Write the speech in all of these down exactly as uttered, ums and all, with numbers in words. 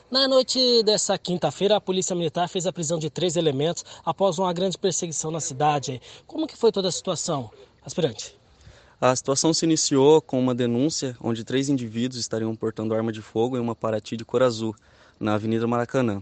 Na noite dessa quinta-feira, a Polícia Militar fez a prisão de três elementos após uma grande perseguição na cidade. Como que foi toda a situação, aspirante? A situação se iniciou com uma denúncia onde três indivíduos estariam portando arma de fogo em uma Paraty de cor azul, na Avenida Maracanã.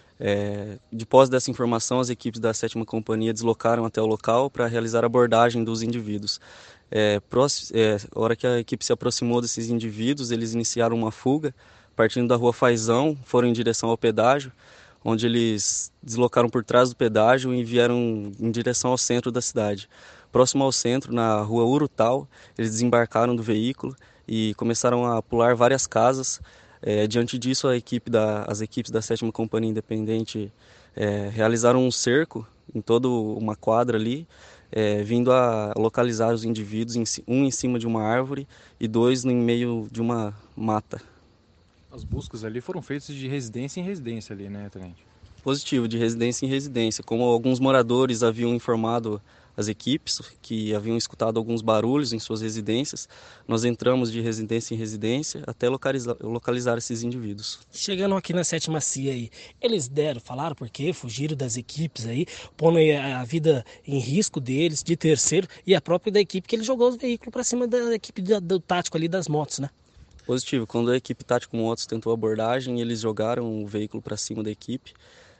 É, de posse dessa informação, as equipes da sétima Companhia deslocaram até o local para realizar a abordagem dos indivíduos. É, próximo, é, a hora que a equipe se aproximou desses indivíduos, eles iniciaram uma fuga, partindo da rua Faisão, foram em direção ao pedágio, onde eles deslocaram por trás do pedágio e vieram em direção ao centro da cidade. Próximo ao centro, na rua Urutau, eles desembarcaram do veículo e começaram a pular várias casas. É, diante disso, a equipe da, as equipes da sétima Companhia Independente é, realizaram um cerco em toda uma quadra ali, é, vindo a localizar os indivíduos, em, um em cima de uma árvore e dois no meio de uma mata. As buscas ali foram feitas de residência em residência ali, né, Tenente? Positivo, de residência em residência. Como alguns moradores haviam informado as equipes que haviam escutado alguns barulhos em suas residências, nós entramos de residência em residência até localizar, localizar esses indivíduos. Chegando aqui na sétima C I A aí, eles deram, falaram por quê, fugiram das equipes aí, pondo aí a vida em risco deles, de terceiro, e a própria da equipe que ele jogou os veículos para cima da equipe do, do tático ali das motos, né? Positivo, quando a equipe Tático Motos tentou a abordagem, eles jogaram o veículo para cima da equipe.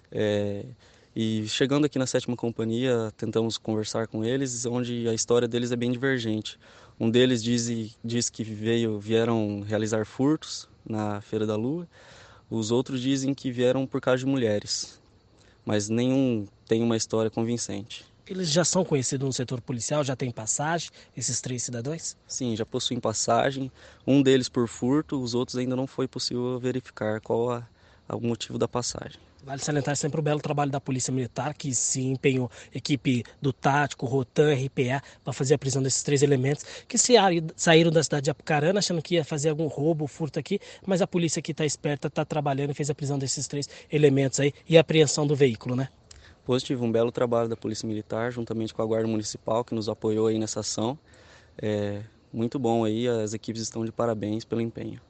É, e chegando aqui na sétima Companhia, tentamos conversar com eles, onde a história deles é bem divergente. Um deles diz, diz que veio, vieram realizar furtos na Feira da Lua, os outros dizem que vieram por causa de mulheres, mas nenhum tem uma história convincente. Eles já são conhecidos no setor policial, já tem passagem, esses três cidadãos? Sim, já possuem passagem, um deles por furto, os outros ainda não foi possível verificar qual a, a, o motivo da passagem. Vale salientar sempre o belo trabalho da Polícia Militar, que se empenhou, equipe do Tático, Rotan, R P A, para fazer a prisão desses três elementos, que se saíram da cidade de Apucarana, achando que ia fazer algum roubo, furto aqui, mas a polícia que está esperta, está trabalhando e fez a prisão desses três elementos aí e a apreensão do veículo, né? Positivo, um belo trabalho da Polícia Militar, juntamente com a Guarda Municipal, que nos apoiou aí nessa ação. É muito bom aí, as equipes estão de parabéns pelo empenho.